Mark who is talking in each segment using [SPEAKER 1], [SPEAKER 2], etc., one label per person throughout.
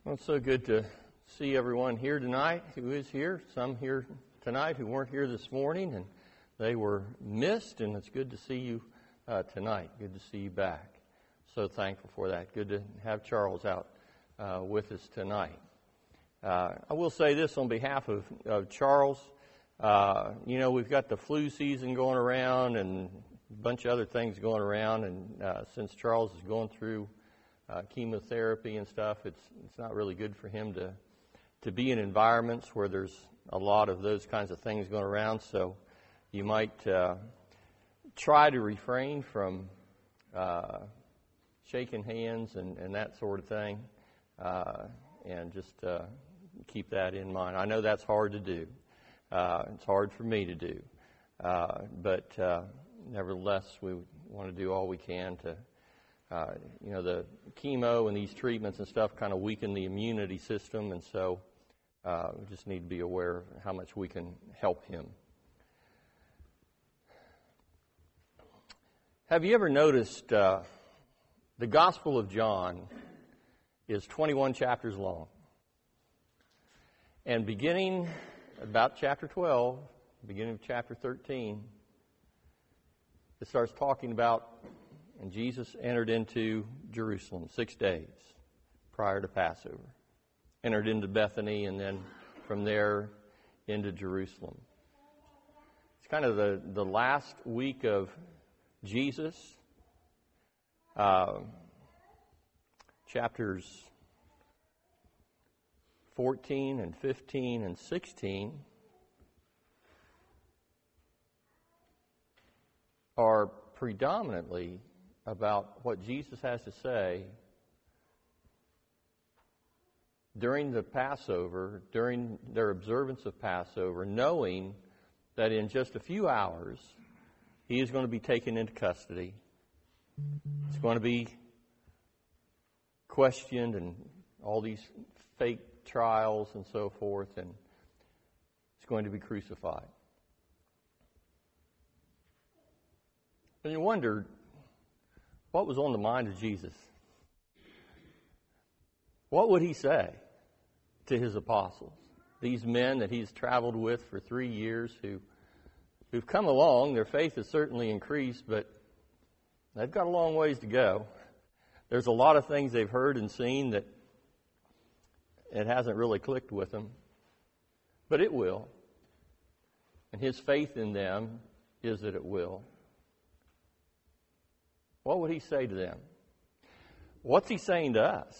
[SPEAKER 1] Well, it's so good to see everyone here tonight who is here. Some here tonight who weren't here this morning, and they were missed, and it's good to see you tonight. Good to see you back. So thankful for that. Good to have Charles out with us tonight. I will say this on behalf of Charles. We've got the flu season going around and a bunch of other things going around, and since Charles is going through chemotherapy and stuff, it's not really good for him to be in environments where there's a lot of those kinds of things going around. So you might try to refrain from shaking hands and that sort of thing, and just keep that in mind. I know that's hard to do. It's hard for me to do, but nevertheless, we want to do all we can to. The chemo and these treatments and stuff kind of weaken the immunity system, and so we just need to be aware of how much we can help him. Have you ever noticed the Gospel of John is 21 chapters long? And beginning about chapter 12, beginning of chapter 13, it starts talking about and Jesus entered into Jerusalem 6 days prior to Passover. Entered into Bethany and then from there into Jerusalem. It's kind of the last week of Jesus. Chapters 14 and 15 and 16 are predominantly about what Jesus has to say during the Passover, during their observance of Passover, knowing that in just a few hours he is going to be taken into custody. He's going to be questioned and all these fake trials and so forth, and he's going to be crucified. And you wonder, what was on the mind of Jesus? What would he say to his apostles? These men that he's traveled with for 3 years who've come along. Their faith has certainly increased, but they've got a long ways to go. There's a lot of things they've heard and seen that it hasn't really clicked with them. But it will. And his faith in them is that it will. What would he say to them? What's he saying to us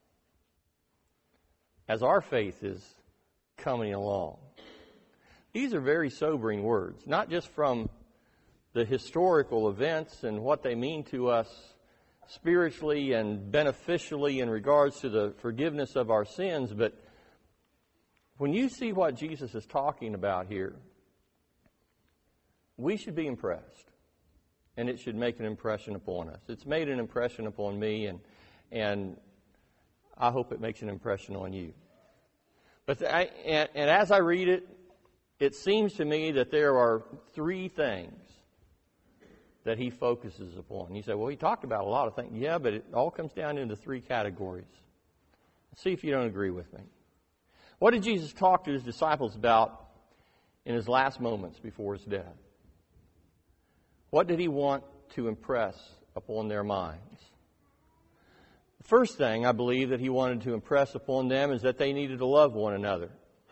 [SPEAKER 1] as our faith is coming along? These are very sobering words, not just from the historical events and what they mean to us spiritually and beneficially in regards to the forgiveness of our sins, but when you see what Jesus is talking about here, we should be impressed. And it should make an impression upon us. It's made an impression upon me, and I hope it makes an impression on you. But as I read it, it seems to me that there are 3 things that he focuses upon. You say, well, he talked about a lot of things. Yeah, but it all comes down into 3 categories. See if you don't agree with me. What did Jesus talk to his disciples about in his last moments before his death? What did he want to impress upon their minds? The first thing I believe that he wanted to impress upon them is that they needed to love one another.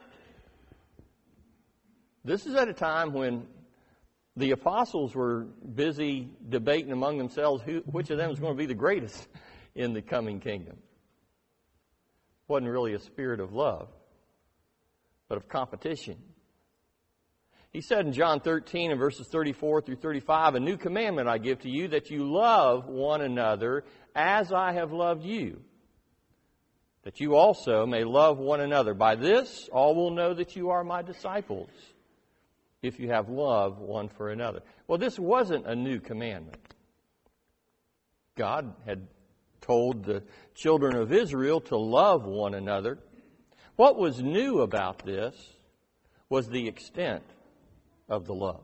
[SPEAKER 1] This is at a time when the apostles were busy debating among themselves which of them is going to be the greatest in the coming kingdom. It wasn't really a spirit of love, but of competition. He said in John 13 and verses 34 through 35, "A new commandment I give to you, that you love one another as I have loved you, that you also may love one another. By this all will know that you are my disciples, if you have love one for another." Well, this wasn't a new commandment. God had told the children of Israel to love one another. What was new about this was the extent of the love.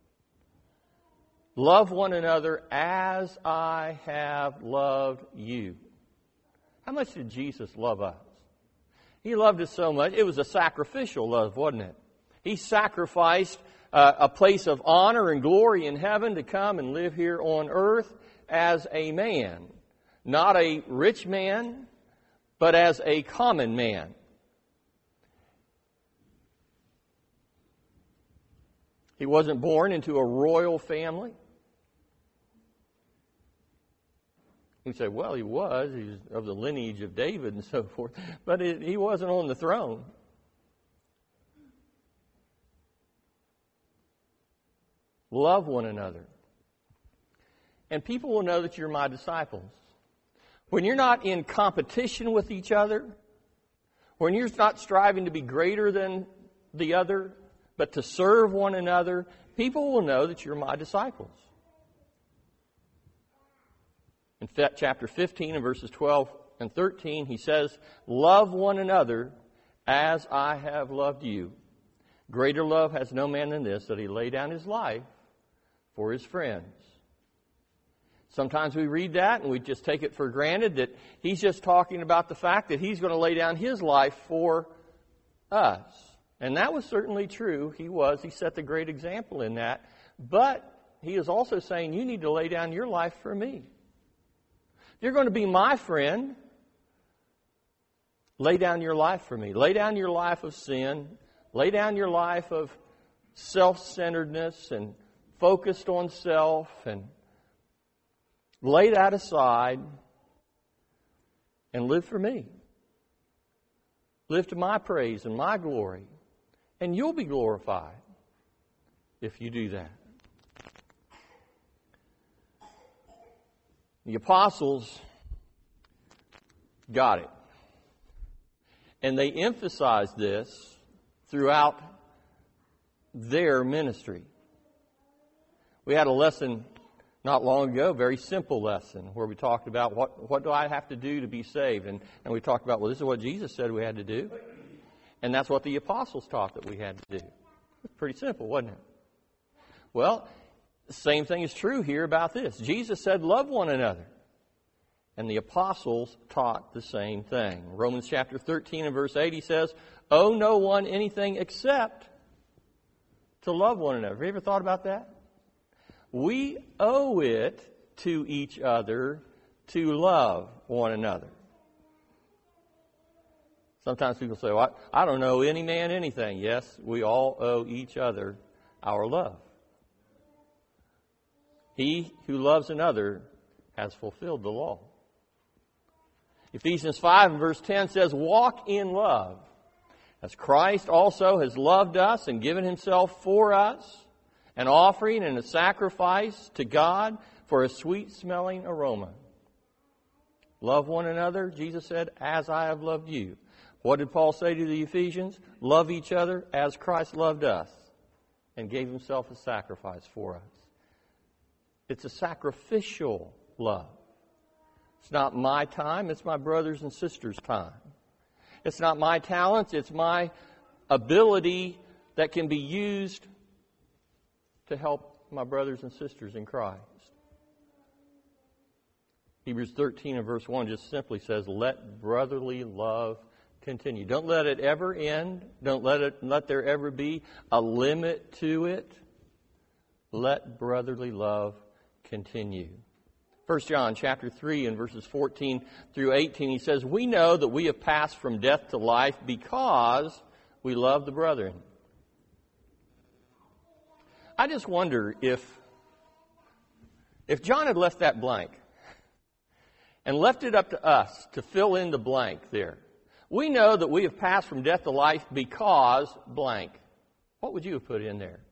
[SPEAKER 1] Love one another as I have loved you. How much did Jesus love us? He loved us so much. It was a sacrificial love, wasn't it? He sacrificed a place of honor and glory in heaven to come and live here on earth as a man. Not a rich man, but as a common man. He wasn't born into a royal family. You say, well, he was. He was of the lineage of David and so forth. But he wasn't on the throne. Love one another. And people will know that you're my disciples. When you're not in competition with each other, when you're not striving to be greater than the other, but to serve one another, people will know that you're my disciples. In chapter 15 and verses 12 and 13, he says, love one another as I have loved you. Greater love has no man than this, that he lay down his life for his friends. Sometimes we read that and we just take it for granted that he's just talking about the fact that he's going to lay down his life for us. And that was certainly true. He set the great example in that. But he is also saying, you need to lay down your life for me. You're going to be my friend. Lay down your life for me. Lay down your life of sin. Lay down your life of self-centeredness and focused on self, and lay that aside and live for me. Live to my praise and my glory. And you'll be glorified if you do that. The apostles got it. And they emphasized this throughout their ministry. We had a lesson not long ago, a very simple lesson, where we talked about what do I have to do to be saved? And we talked about, well, this is what Jesus said we had to do. And that's what the apostles taught that we had to do. It's pretty simple, wasn't it? Well, the same thing is true here about this. Jesus said, love one another. And the apostles taught the same thing. Romans chapter 13 and verse 8, he says, owe no one anything except to love one another. Have you ever thought about that? We owe it to each other to love one another. Sometimes people say, well, I don't owe any man anything. Yes, we all owe each other our love. He who loves another has fulfilled the law. Ephesians 5 and verse 10 says, walk in love, as Christ also has loved us and given himself for us, an offering and a sacrifice to God for a sweet-smelling aroma. Love one another, Jesus said, as I have loved you. What did Paul say to the Ephesians? Love each other as Christ loved us and gave himself a sacrifice for us. It's a sacrificial love. It's not my time, it's my brothers and sisters' time. It's not my talents, it's my ability that can be used to help my brothers and sisters in Christ. Hebrews 13 and verse 1 just simply says, let brotherly love continue. Don't let it ever end. Don't let there ever be a limit to it. Let brotherly love continue. 1 John chapter 3 and verses 14 through 18, he says, we know that we have passed from death to life because we love the brethren. I just wonder if John had left that blank and left it up to us to fill in the blank there. We know that we have passed from death to life because blank. What would you have put in there?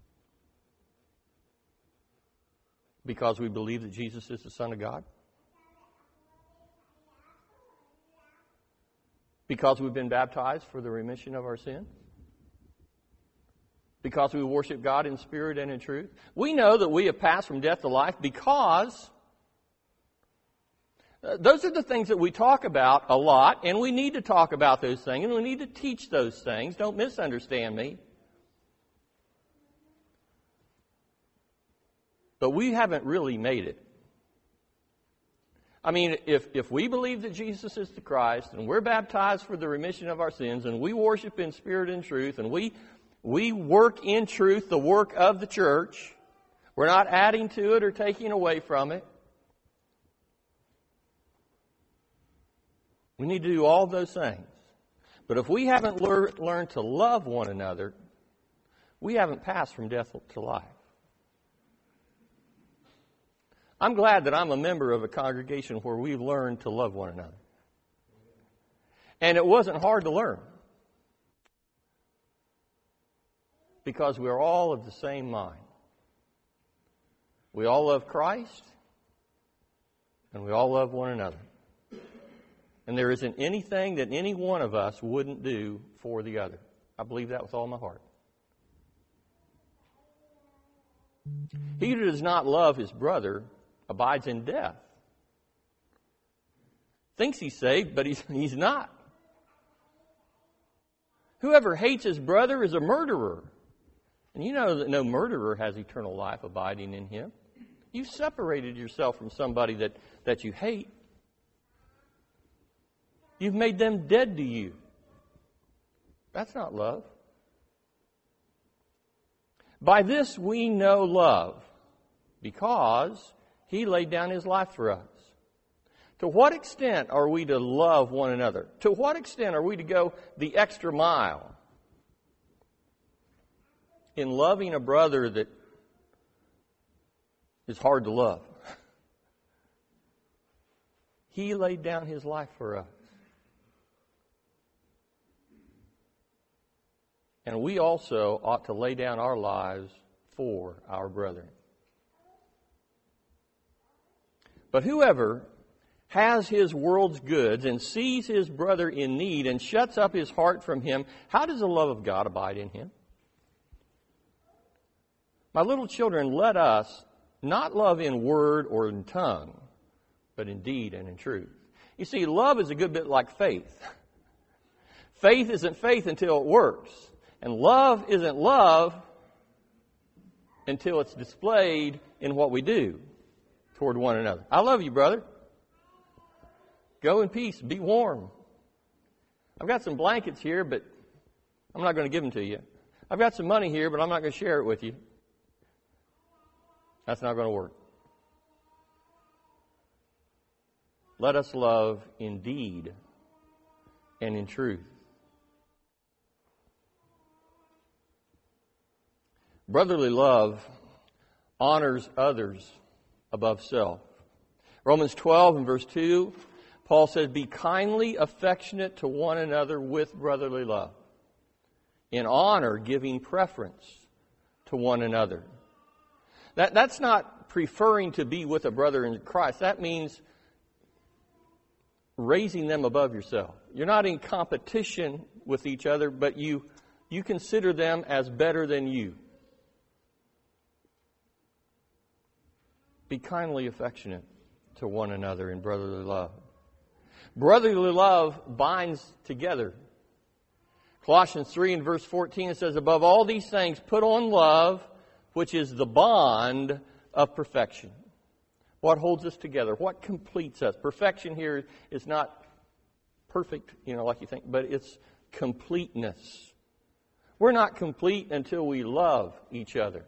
[SPEAKER 1] Because we believe that Jesus is the Son of God? Because we've been baptized for the remission of our sins? Because we worship God in spirit and in truth? We know that we have passed from death to life because those are the things that we talk about a lot, and we need to talk about those things, and we need to teach those things. Don't misunderstand me. But we haven't really made it. I mean, if we believe that Jesus is the Christ, and we're baptized for the remission of our sins, and we worship in spirit and truth, and we work in truth the work of the church, we're not adding to it or taking away from it. We need to do all those things. But if we haven't learned to love one another, we haven't passed from death to life. I'm glad that I'm a member of a congregation where we've learned to love one another. And it wasn't hard to learn. Because we're all of the same mind. We all love Christ, and we all love one another. And there isn't anything that any one of us wouldn't do for the other. I believe that with all my heart. He who does not love his brother abides in death. Thinks he's saved, but he's not. Whoever hates his brother is a murderer. And you know that no murderer has eternal life abiding in him. You've separated yourself from somebody that you hate. You've made them dead to you. That's not love. By this we know love, because He laid down His life for us. To what extent are we to love one another? To what extent are we to go the extra mile in loving a brother that is hard to love? He laid down His life for us. And we also ought to lay down our lives for our brethren. But whoever has his world's goods and sees his brother in need and shuts up his heart from him, how does the love of God abide in him? My little children, let us not love in word or in tongue, but in deed and in truth. You see, love is a good bit like faith. Faith isn't faith until it works. And love isn't love until it's displayed in what we do toward one another. I love you, brother. Go in peace. Be warm. I've got some blankets here, but I'm not going to give them to you. I've got some money here, but I'm not going to share it with you. That's not going to work. Let us love in deed and in truth. Brotherly love honors others above self. Romans 12 and verse 2, Paul says, be kindly affectionate to one another with brotherly love. In honor, giving preference to one another. That's not preferring to be with a brother in Christ. That means raising them above yourself. You're not in competition with each other, but you consider them as better than you. Be kindly affectionate to one another in brotherly love. Brotherly love binds together. Colossians 3 and verse 14, it says, above all these things, put on love, which is the bond of perfection. What holds us together? What completes us? Perfection here is not perfect, like you think, but it's completeness. We're not complete until we love each other.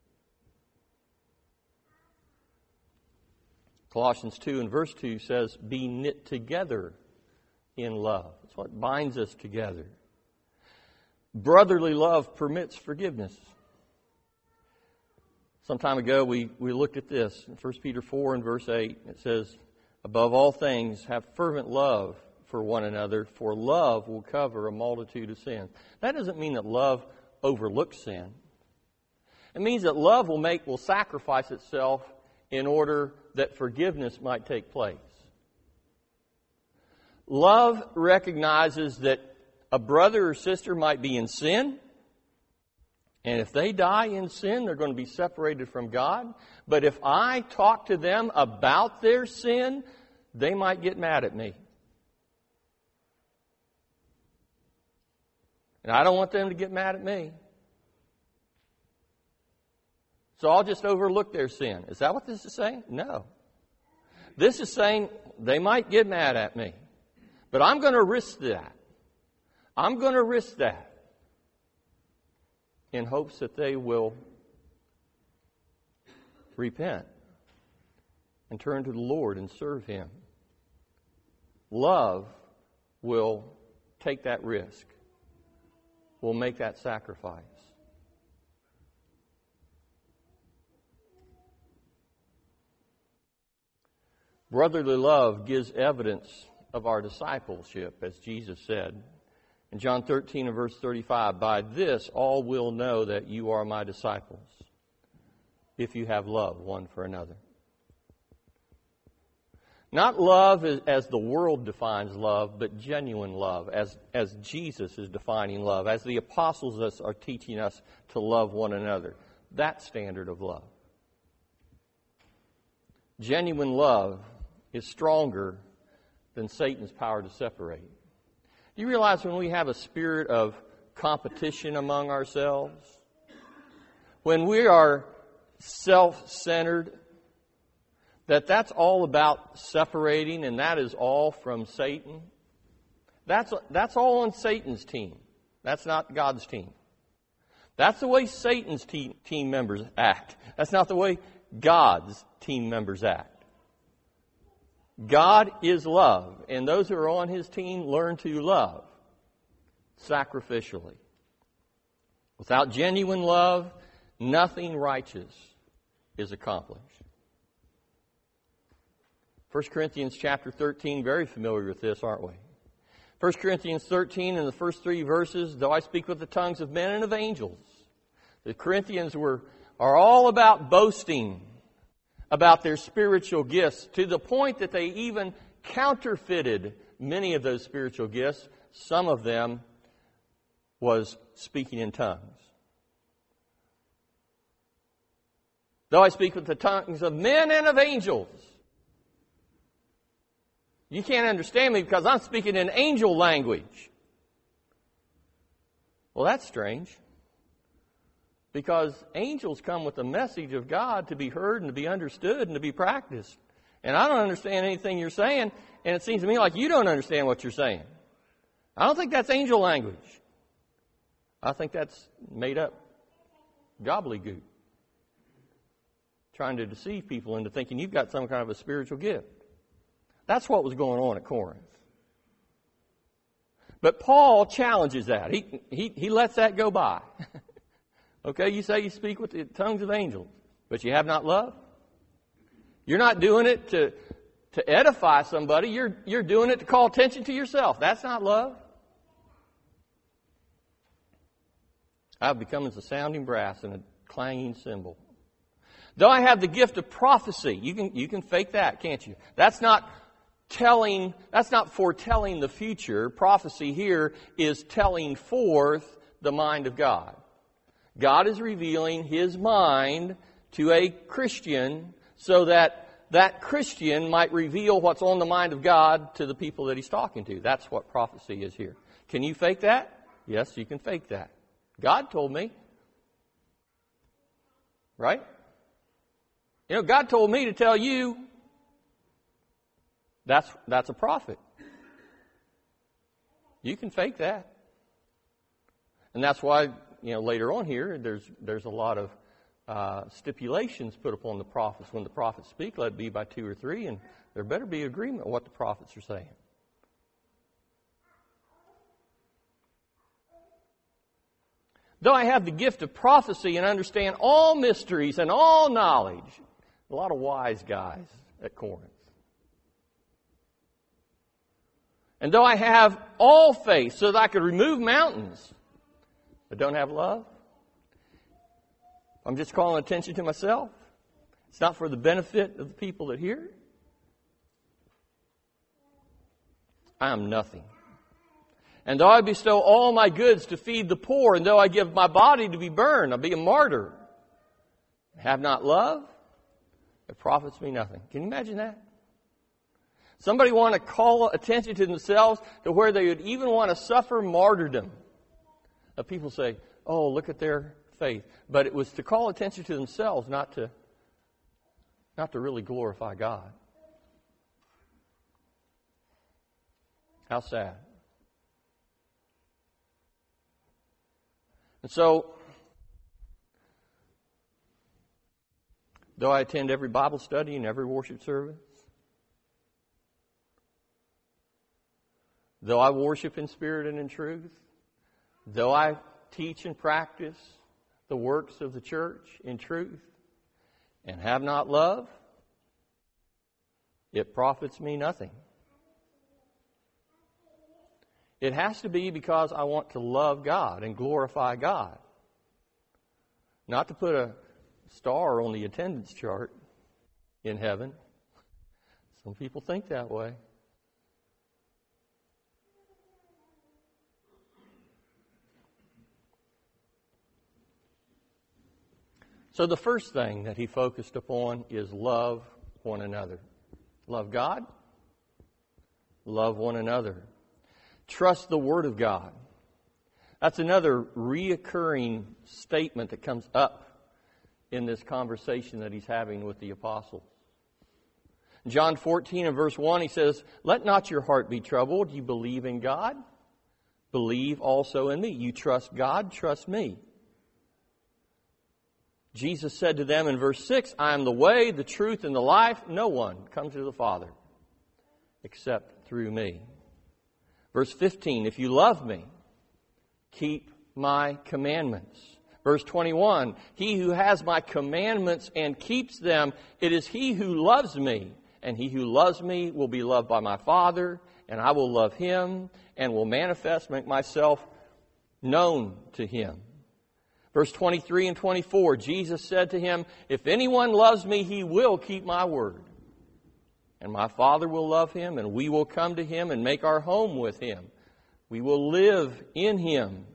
[SPEAKER 1] Colossians 2 and verse 2 says, be knit together in love. That's what binds us together. Brotherly love permits forgiveness. Some time ago, we looked at this. In 1 Peter 4 and verse 8, it says, above all things, have fervent love for one another, for love will cover a multitude of sins. That doesn't mean that love overlooks sin. It means that love will sacrifice itself in order that forgiveness might take place. Love recognizes that a brother or sister might be in sin, and if they die in sin, they're going to be separated from God. But if I talk to them about their sin, they might get mad at me. And I don't want them to get mad at me. So I'll just overlook their sin. Is that what this is saying? No. This is saying they might get mad at me, but I'm going to risk that. I'm going to risk that in hopes that they will repent and turn to the Lord and serve Him. Love will take that risk, will make that sacrifice. Brotherly love gives evidence of our discipleship, as Jesus said. In John 13 and verse 35, by this all will know that you are my disciples, if you have love one for another. Not love as the world defines love, but genuine love, as Jesus is defining love, as the apostles are teaching us to love one another. That standard of love. Genuine love is stronger than Satan's power to separate. Do you realize when we have a spirit of competition among ourselves, when we are self-centered, that's all about separating, and that is all from Satan? That's all on Satan's team. That's not God's team. That's the way Satan's team members act. That's not the way God's team members act. God is love, and those who are on His team learn to love sacrificially. Without genuine love, nothing righteous is accomplished. 1 Corinthians chapter 13, very familiar with this, aren't we? 1 Corinthians 13, in the first 3 verses, though I speak with the tongues of men and of angels. The Corinthians are all about boasting about their spiritual gifts, to the point that they even counterfeited many of those spiritual gifts. Some of them was speaking in tongues. Though I speak with the tongues of men and of angels. You can't understand me because I'm speaking in angel language. Well, that's strange. Because angels come with the message of God to be heard and to be understood and to be practiced. And I don't understand anything you're saying, and it seems to me like you don't understand what you're saying. I don't think that's angel language. I think that's made up gobbledygook. Trying to deceive people into thinking you've got some kind of a spiritual gift. That's what was going on at Corinth. But Paul challenges that. He lets that go by. Okay, you say you speak with the tongues of angels, but you have not love? You're not doing it to edify somebody. You're doing it to call attention to yourself. That's not love. I've become as a sounding brass and a clanging cymbal. Though I have the gift of prophecy, you can fake that, can't you? That's not foretelling the future. Prophecy here is telling forth the mind of God. God is revealing His mind to a Christian so that that Christian might reveal what's on the mind of God to the people that He's talking to. That's what prophecy is here. Can you fake that? Yes, you can fake that. God told me. Right? You know, God told me to tell you. That's a prophet. You can fake that. And that's why, later on here, there's a lot of stipulations put upon the prophets. When the prophets speak, let it be by 2 or 3, and there better be agreement on what the prophets are saying. Though I have the gift of prophecy and understand all mysteries and all knowledge. A lot of wise guys at Corinth. And though I have all faith so that I could remove mountains, but don't have love, I'm just calling attention to myself. It's not for the benefit of the people that hear. I am nothing. And though I bestow all my goods to feed the poor, and though I give my body to be burned, I'll be a martyr. Have not love, it profits me nothing. Can you imagine that? Somebody want to call attention to themselves to where they would even want to suffer martyrdom. People say, oh, look at their faith. But it was to call attention to themselves, not to really glorify God. How sad. And so, though I attend every Bible study and every worship service, though I worship in spirit and in truth, though I teach and practice the works of the church in truth, and have not love, it profits me nothing. It has to be because I want to love God and glorify God. Not to put a star on the attendance chart in heaven. Some people think that way. So the first thing that he focused upon is love one another. Love God. Love one another. Trust the Word of God. That's another reoccurring statement that comes up in this conversation that he's having with the apostles. In John 14 and verse 1, he says, "Let not your heart be troubled. You believe in God. Believe also in me. You trust God, trust me." Jesus said to them in verse 6, "I am the way, the truth, and the life. No one comes to the Father except through me." Verse 15, "If you love me, keep my commandments." Verse 21, "He who has my commandments and keeps them, it is he who loves me. And he who loves me will be loved by my Father, and I will love him and will make myself known to him." Verse 23 and 24, Jesus said to him, "If anyone loves me, he will keep my word. And my Father will love him, and we will come to him and make our home with him. We will live in him.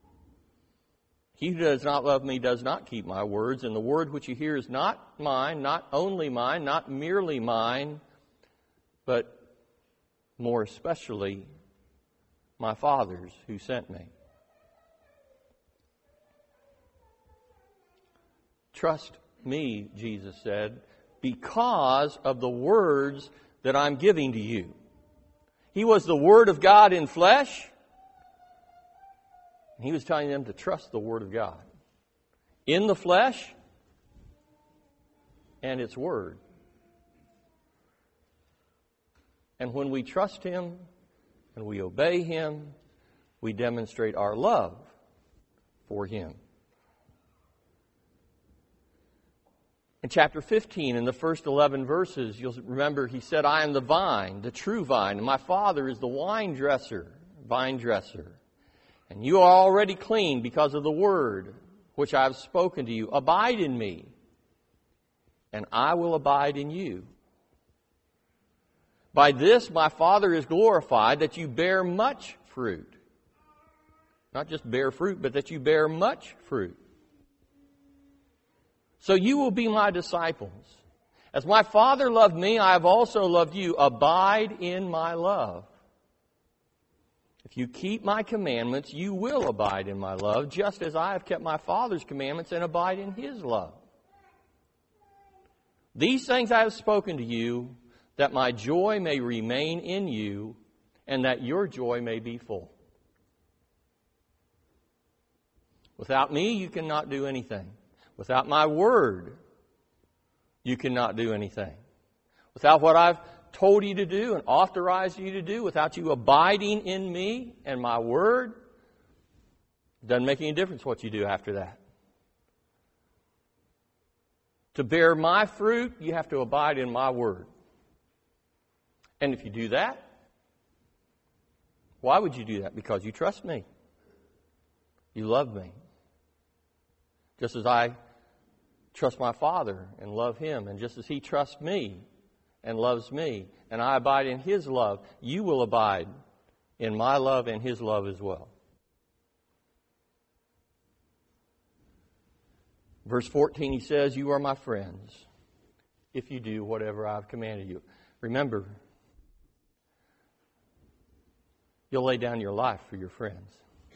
[SPEAKER 1] He who does not love me does not keep my words, and the word which you hear is not mine, not only mine, not merely mine, but more especially my Father's who sent me." Trust me, Jesus said, because of the words that I'm giving to you. He was the Word of God in flesh. He was telling them to trust the Word of God in the flesh and its Word. And when we trust Him and we obey Him, we demonstrate our love for Him. In chapter 15, in the first 11 verses, you'll remember he said, "I am the vine, the true vine, and my Father is the vine dresser. And you are already clean because of the word which I have spoken to you. Abide in me, and I will abide in you. By this my Father is glorified, that you bear much fruit." Not just bear fruit, but that you bear much fruit. "So you will be my disciples. As my Father loved me, I have also loved you. Abide in my love. If you keep my commandments, you will abide in my love, just as I have kept my Father's commandments and abide in His love. These things I have spoken to you, that my joy may remain in you, and that your joy may be full. Without me, you cannot do anything. Without my word, you cannot do anything. Without what I've told you to do and authorized you to do, without you abiding in me and my word, it doesn't make any difference what you do after that. To bear my fruit, you have to abide in my word. And if you do that, why would you do that? Because you trust me. You love me. Just as I trust my Father and love Him, and just as He trusts me and loves me, and I abide in His love, you will abide in my love and His love as well. Verse 14, he says, "You are my friends if you do whatever I've commanded you." Remember, you'll lay down your life for your friends.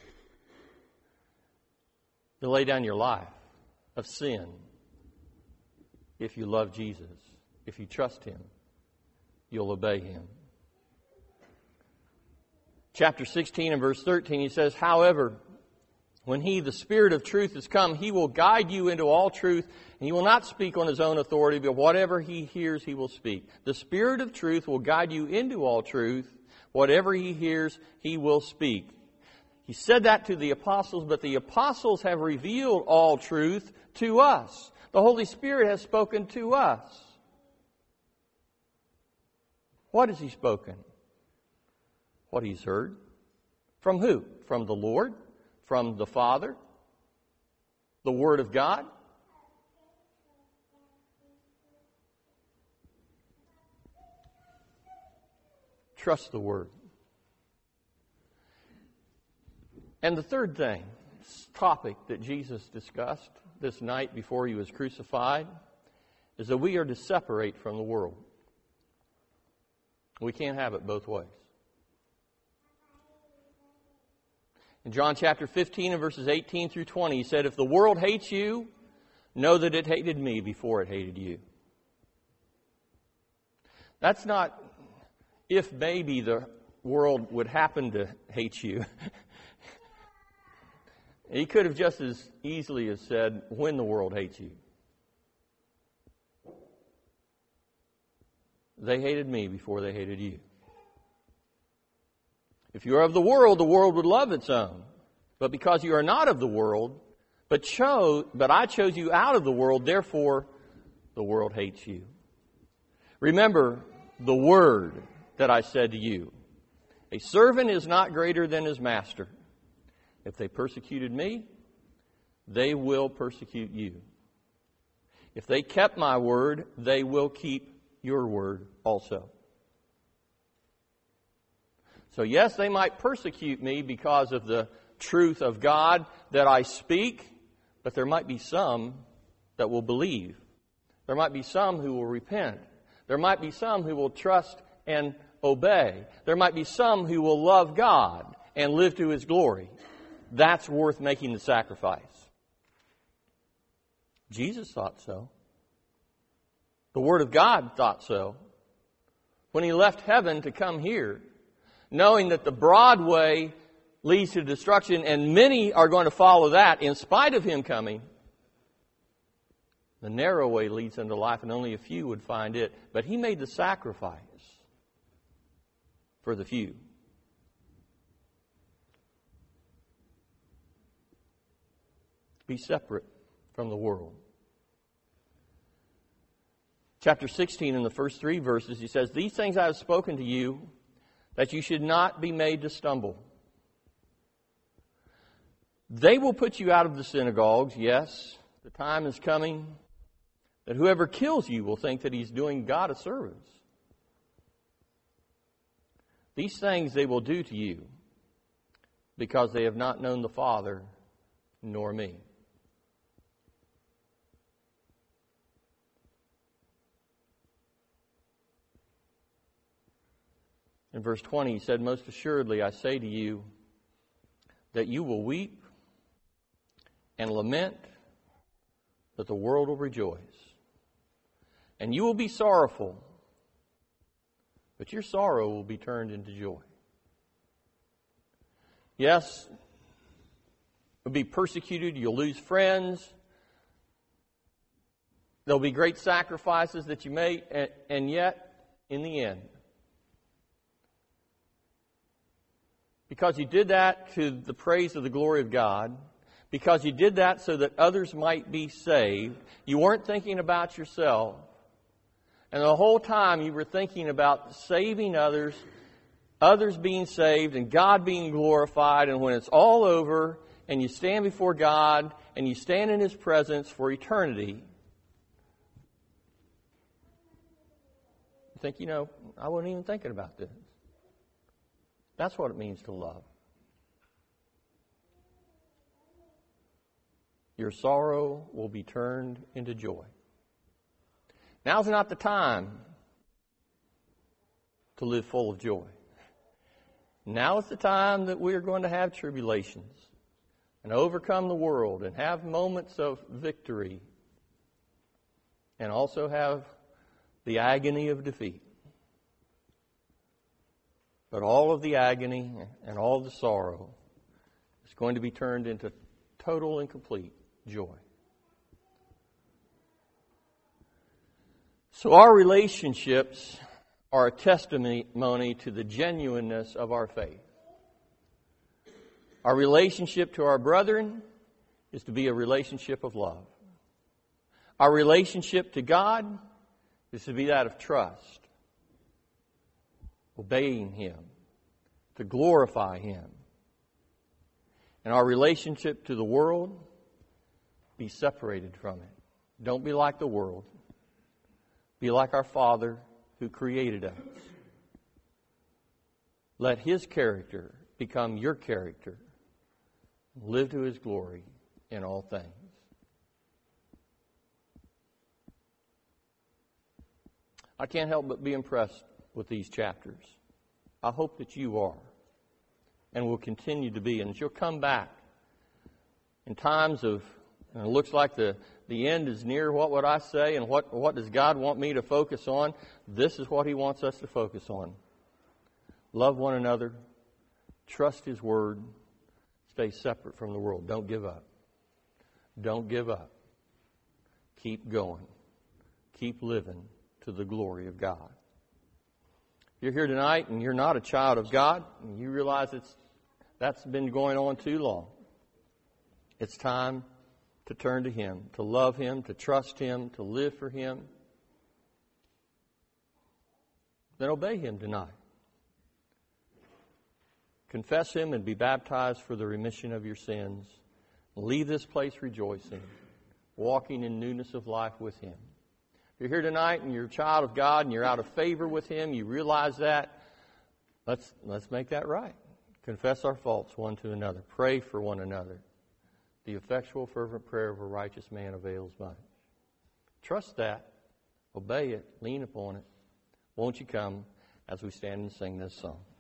[SPEAKER 1] You'll lay down your life of sin if you love Jesus. If you trust Him, you'll obey Him. chapter 16 and verse 13, he says, "However, when He, the Spirit of truth, is come, He will guide you into all truth, and He will not speak on His own authority, but whatever He hears, He will speak." The Spirit of truth will guide you into all truth. Whatever He hears, He will speak. He said that to the apostles, but the apostles have revealed all truth to us. The Holy Spirit has spoken to us. What has He spoken? What He's heard. From who? From the Lord? From the Father? The Word of God? Trust the Word. And the third thing, topic that Jesus discussed this night before He was crucified, is that we are to separate from the world. We can't have it both ways. In John chapter 15 and verses 18 through 20, He said, "If the world hates you, know that it hated me before it hated you." That's not if maybe the world would happen to hate you. He could have just as easily have said, when the world hates you. They hated me before they hated you. If you are of the world would love its own. But because you are not of the world, but I chose you out of the world, therefore the world hates you. Remember the word that I said to you. A servant is not greater than his master. If they persecuted me, they will persecute you. If they kept my word, they will keep your word also. So yes, they might persecute me because of the truth of God that I speak, but there might be some that will believe. There might be some who will repent. There might be some who will trust and obey. There might be some who will love God and live to His glory. That's worth making the sacrifice. Jesus thought so. The Word of God thought so. When He left heaven to come here, knowing that the broad way leads to destruction and many are going to follow that in spite of Him coming, the narrow way leads unto life and only a few would find it. But He made the sacrifice for the few. Be separate from the world. Chapter 16, in the first 3 verses, He says, "These things I have spoken to you, that you should not be made to stumble. They will put you out of the synagogues." Yes, the time is coming that whoever kills you will think that he's doing God a service. "These things they will do to you, because they have not known the Father nor me." In verse 20, He said, "Most assuredly I say to you that you will weep and lament, but the world will rejoice. And you will be sorrowful, but your sorrow will be turned into joy." Yes, you'll be persecuted, you'll lose friends. There'll be great sacrifices that you make, and yet, in the end, because you did that to the praise of the glory of God, because you did that so that others might be saved, you weren't thinking about yourself. And the whole time you were thinking about saving others, others being saved, and God being glorified. And when it's all over, and you stand before God, and you stand in His presence for eternity, you think, I wasn't even thinking about this. That's what it means to love. Your sorrow will be turned into joy. Now's not the time to live full of joy. Now is the time that we are going to have tribulations and overcome the world and have moments of victory and also have the agony of defeat. But all of the agony and all of the sorrow is going to be turned into total and complete joy. So our relationships are a testimony to the genuineness of our faith. Our relationship to our brethren is to be a relationship of love. Our relationship to God is to be that of trust, obeying Him, to glorify Him. And our relationship to the world, be separated from it. Don't be like the world. Be like our Father who created us. Let His character become your character. Live to His glory in all things. I can't help but be impressed with these chapters. I hope that you are and will continue to be. And as you'll come back in times of, and it looks like the end is near, what would I say? And what does God want me to focus on? This is what He wants us to focus on. Love one another. Trust His Word. Stay separate from the world. Don't give up. Don't give up. Keep going. Keep living to the glory of God. If you're here tonight and you're not a child of God, and you realize that's been going on too long, it's time to turn to Him, to love Him, to trust Him, to live for Him. Then obey Him tonight. Confess Him and be baptized for the remission of your sins. Leave this place rejoicing, walking in newness of life with Him. If you're here tonight and you're a child of God and you're out of favor with Him, you realize that, let's make that right. Confess our faults one to another. Pray for one another. The effectual, fervent prayer of a righteous man avails much. Trust that. Obey it. Lean upon it. Won't you come as we stand and sing this song?